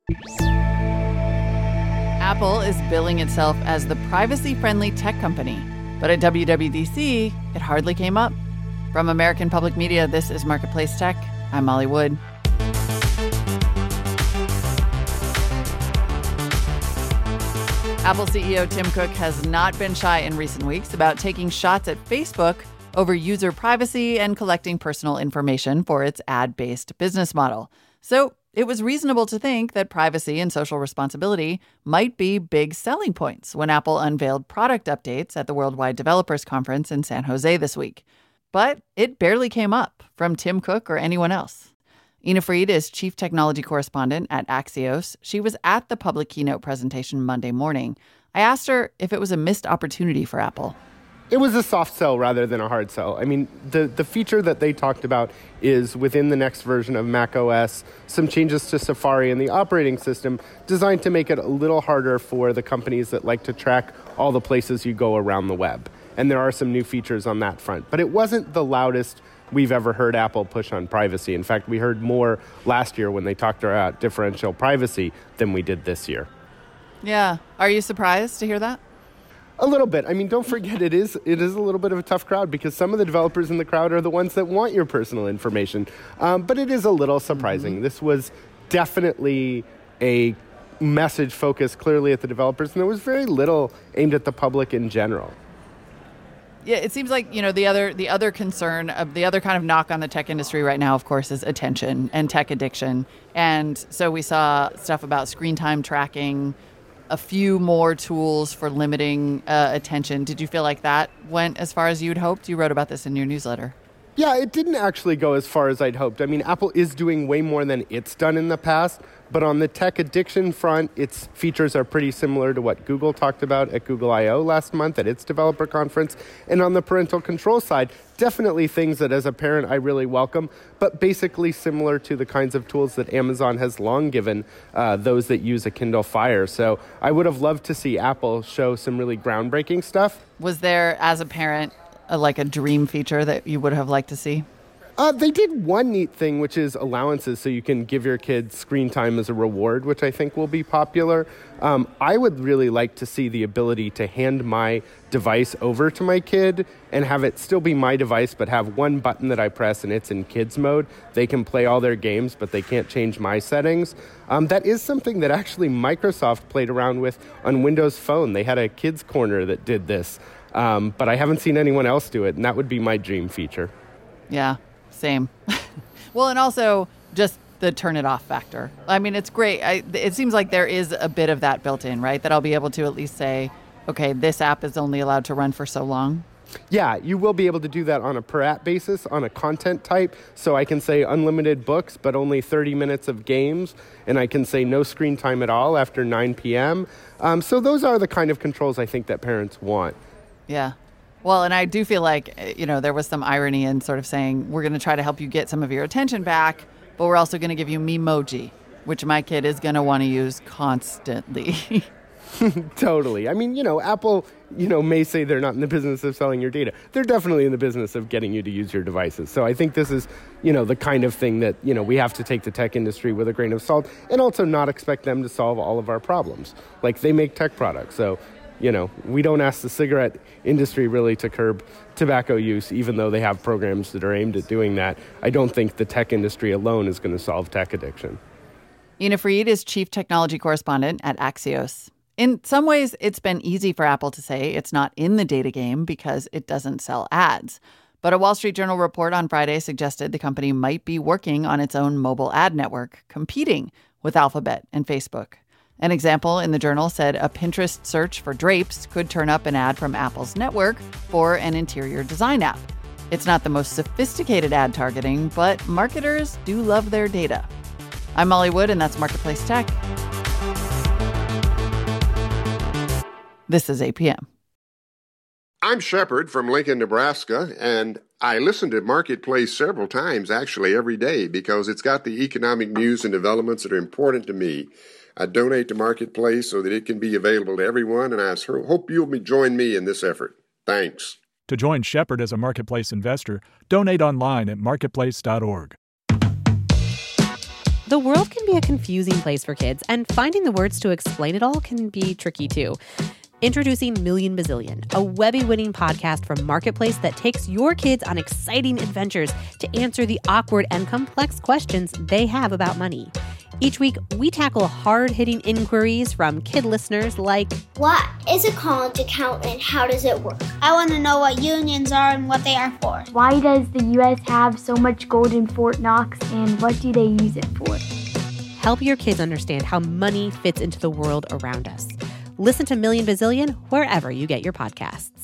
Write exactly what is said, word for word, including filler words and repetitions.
Apple is billing itself as the privacy-friendly tech company, but at W W D C, it hardly came up. From American Public Media, this is Marketplace Tech. I'm Molly Wood. Apple C E O Tim Cook has not been shy in recent weeks about taking shots at Facebook over user privacy and collecting personal information for its ad-based business model. So it was reasonable to think that privacy and social responsibility might be big selling points when Apple unveiled product updates at the Worldwide Developers Conference in San Jose this week. But it barely came up from Tim Cook or anyone else. Ina Fried is chief technology correspondent at Axios. She was at the public keynote presentation Monday morning. I asked her if it was a missed opportunity for Apple. It was a soft sell rather than a hard sell. I mean, the, the feature that they talked about is within the next version of macOS, some changes to Safari and the operating system designed to make it a little harder for the companies that like to track all the places you go around the web. And there are some new features on that front. But it wasn't the loudest we've ever heard Apple push on privacy. In fact, we heard more last year when they talked about differential privacy than we did this year. Yeah. Are you surprised to hear that? A little bit. I mean, don't forget, it is it is a little bit of a tough crowd because some of the developers in the crowd are the ones that want your personal information. Um, but it is a little surprising. Mm-hmm. This was definitely a message focused clearly at the developers, and there was very little aimed at the public in general. Yeah, it seems like, you know, the other the other concern, of the other kind of knock on the tech industry right now, of course, is attention and tech addiction. And so we saw stuff about screen time tracking, a few more tools for limiting uh, attention. Did you feel like that went as far as you'd hoped? You wrote about this in your newsletter. Yeah, it didn't actually go as far as I'd hoped. I mean, Apple is doing way more than it's done in the past, but on the tech addiction front, its features are pretty similar to what Google talked about at Google I O last month at its developer conference. And on the parental control side, definitely things that as a parent I really welcome, but basically similar to the kinds of tools that Amazon has long given uh, those that use a Kindle Fire. So I would have loved to see Apple show some really groundbreaking stuff. Was there, as a parent, a, like a dream feature that you would have liked to see? Uh, they did one neat thing, which is allowances, so you can give your kids screen time as a reward, which I think will be popular. Um, I would really like to see the ability to hand my device over to my kid and have it still be my device, but have one button that I press and it's in kids mode. They can play all their games, but they can't change my settings. Um, that is something that actually Microsoft played around with on Windows Phone. They had a kids corner that did this, um, but I haven't seen anyone else do it, and that would be my dream feature. Yeah. Same. Well, and also just the turn it off factor. I mean, it's great. I, it seems like there is a bit of that built in, right? That I'll be able to at least say, okay, this app is only allowed to run for so long. Yeah, you will be able to do that on a per app basis, on a content type. So I can say unlimited books, but only thirty minutes of games. And I can say no screen time at all after nine p.m. Um, so those are the kind of controls I think that parents want. Yeah. Well, and I do feel like, you know, there was some irony in sort of saying, we're going to try to help you get some of your attention back, but we're also going to give you Memoji, which my kid is going to want to use constantly. Totally. I mean, you know, Apple, you know, may say they're not in the business of selling your data. They're definitely in the business of getting you to use your devices. So I think this is, you know, the kind of thing that, you know, we have to take the tech industry with a grain of salt and also not expect them to solve all of our problems. Like, they make tech products. So, you know, we don't ask the cigarette industry really to curb tobacco use, even though they have programs that are aimed at doing that. I don't think the tech industry alone is going to solve tech addiction. Ina Fried is chief technology correspondent at Axios. In some ways, it's been easy for Apple to say it's not in the data game because it doesn't sell ads. But a Wall Street Journal report on Friday suggested the company might be working on its own mobile ad network, competing with Alphabet and Facebook. An example in the Journal said a Pinterest search for drapes could turn up an ad from Apple's network for an interior design app. It's not the most sophisticated ad targeting, but marketers do love their data. I'm Molly Wood, and that's Marketplace Tech. This is A P M. I'm Shepard from Lincoln, Nebraska, and I listen to Marketplace several times, actually every day, because it's got the economic news and developments that are important to me. I donate to Marketplace so that it can be available to everyone, and I hope you'll join me in this effort. Thanks. To join Shepard as a Marketplace investor, donate online at marketplace dot org. The world can be a confusing place for kids, and finding the words to explain it all can be tricky too. Introducing Million Bazillion, a Webby-winning podcast from Marketplace that takes your kids on exciting adventures to answer the awkward and complex questions they have about money. Each week, we tackle hard-hitting inquiries from kid listeners like, what is a college account and how does it work? I want to know what unions are and what they are for. Why does the U S have so much gold in Fort Knox and what do they use it for? Help your kids understand how money fits into the world around us. Listen to Million Bazillion wherever you get your podcasts.